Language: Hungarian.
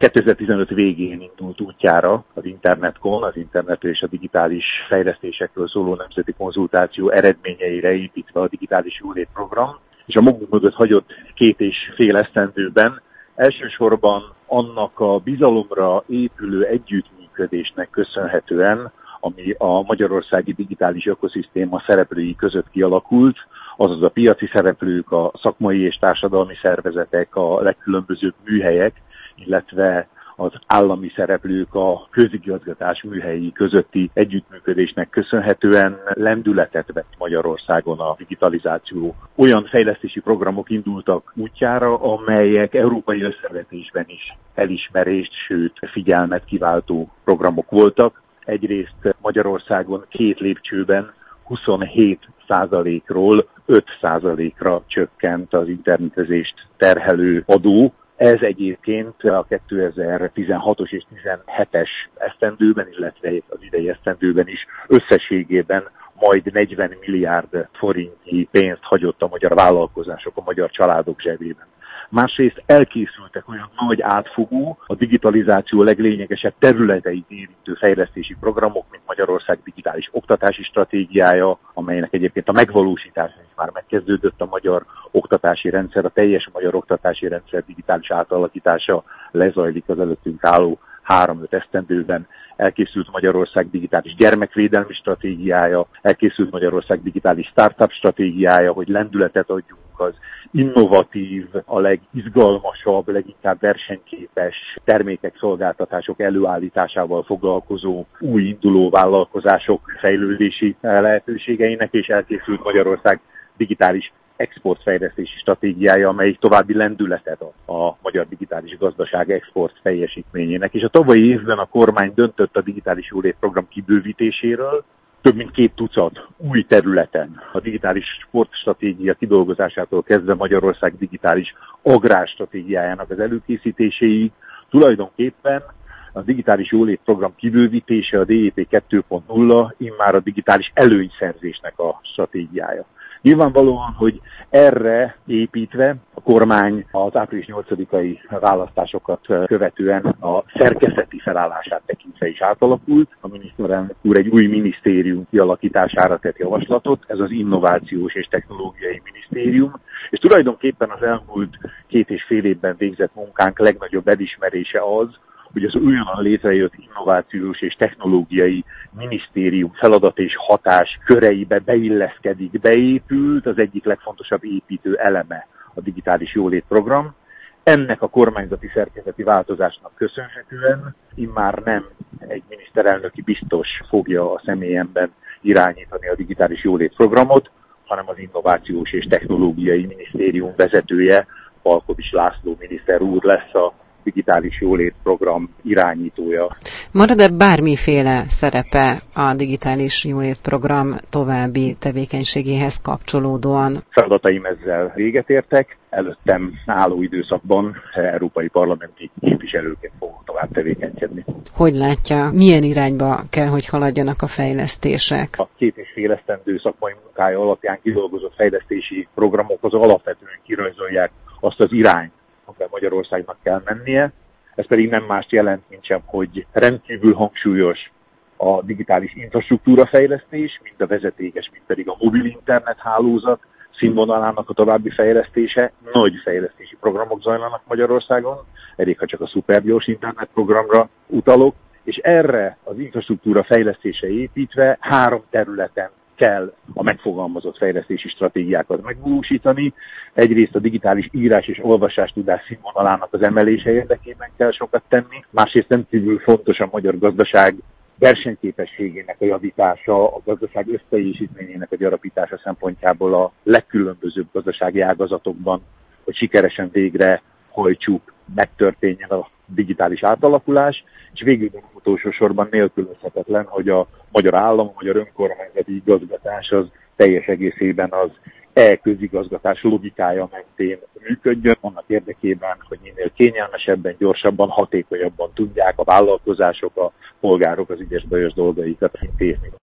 2015 végén indult útjára az Internetkon, az internetről és a digitális fejlesztésekről szóló nemzeti konzultáció eredményeire építve a digitális jólét program, és a magunk mögött hagyott 2,5 esztendőben elsősorban annak a bizalomra épülő együttműködésnek köszönhetően, ami a magyarországi digitális ökoszisztéma szereplői között kialakult, azaz a piaci szereplők, a szakmai és társadalmi szervezetek, a legkülönbözőbb műhelyek, illetve az állami szereplők, a közigazgatás műhelyi közötti együttműködésnek köszönhetően lendületet vett Magyarországon a digitalizáció. Olyan fejlesztési programok indultak útjára, amelyek európai összevetésben is elismerést, sőt figyelmet kiváltó programok voltak. Egyrészt Magyarországon 2 lépcsőben 27%-ról 5%-ra csökkent az internetezést terhelő adó. Ez egyébként a 2016-os és 2017-es esztendőben, illetve az idei esztendőben is összességében majd 40 milliárd forintnyi pénzt hagyott a magyar vállalkozások, a magyar családok zsebében. Másrészt elkészültek olyan nagy átfogó, a digitalizáció leglényegesebb területeit érintő fejlesztési programok, mint Magyarország digitális oktatási stratégiája, amelynek egyébként a megvalósítása is már megkezdődött, a magyar oktatási rendszer, a teljes magyar oktatási rendszer digitális átalakítása lezajlik az előttünk álló 3-5 esztendőben. Elkészült Magyarország digitális gyermekvédelmi stratégiája, elkészült Magyarország digitális startup stratégiája, hogy lendületet adjunk az innovatív, a legizgalmasabb, leginkább versenyképes termékek, szolgáltatások előállításával foglalkozó új induló vállalkozások fejlődési lehetőségeinek, és elkészült Magyarország digitális exportfejlesztési stratégiája, amely további lendületet ad a magyar digitális gazdaság export teljesítményének. És a tavalyi évben a kormány döntött a digitális jólét program kibővítéséről, több mint 2 tucat új területen, a digitális sportstratégia kidolgozásától kezdve Magyarország digitális agrárstratégiájának az előkészítéséig. Tulajdonképpen a digitális jólét program kibővítése, a DJP 2.0 immár a digitális előnyszerzésnek a stratégiája. Nyilvánvalóan, hogy erre építve a kormány az április 8-ai választásokat követően a szerkezeti felállását tekintve is átalakult. A miniszterelnök úr egy új minisztérium kialakítására tett javaslatot, ez az Innovációs és Technológiai Minisztérium, és tulajdonképpen az elmúlt 2,5 évben végzett munkánk legnagyobb elismerése az, hogy az újonnan létrejött innovációs és technológiai minisztérium feladat és hatás köreibe beilleszkedik, beépült az egyik legfontosabb építő eleme a digitális jólét program. Ennek a kormányzati szerkezeti változásnak köszönhetően immár nem egy miniszterelnöki biztos fogja a személyemben irányítani a digitális jólét programot, hanem az Innovációs és Technológiai Minisztérium vezetője, Palkovics László miniszter úr lesz a digitális jólét program irányítója. Marad-e bármiféle szerepe a digitális jólét program további tevékenységéhez kapcsolódóan? Feladataim ezzel véget értek. Előttem álló időszakban európai parlamenti képviselőként fogok tovább tevékenykedni. Hogy látja, milyen irányba kell, hogy haladjanak a fejlesztések? A 2,5 esztendő szakmai munkája alapján kidolgozott fejlesztési programok az alapvetően kirajzolják azt az irányt, amivel Magyarországnak kell mennie. Ez pedig nem mást jelent, mint sem, hogy rendkívül hangsúlyos a digitális infrastruktúra fejlesztés, mint a vezetékes, mint pedig a mobil internet hálózat színvonalának a további fejlesztése. Nagy fejlesztési programok zajlanak Magyarországon, elég ha csak a szupergyors internet programra utalok, és erre az infrastruktúra fejlesztése építve 3 területen kell a megfogalmazott fejlesztési stratégiákat megvalósítani. Egyrészt a digitális írás és olvasás tudás színvonalának az emelése érdekében kell sokat tenni. Másrészt rendkívül fontos a magyar gazdaság versenyképességének a javítása, a gazdaság összteljesítményének a gyarapítása szempontjából a legkülönbözőbb gazdasági ágazatokban, hogy sikeresen végre hajtsuk, megtörténjen a digitális átalakulás, és végül utolsó sorban nélkülözhetetlen, hogy a magyar állam, a magyar önkormányzati igazgatás az teljes egészében az e-közigazgatás logikája mentén működjön, annak érdekében, hogy minél kényelmesebben, gyorsabban, hatékonyabban tudják a vállalkozások, a polgárok az ügyes bajos dolgaikat intézni.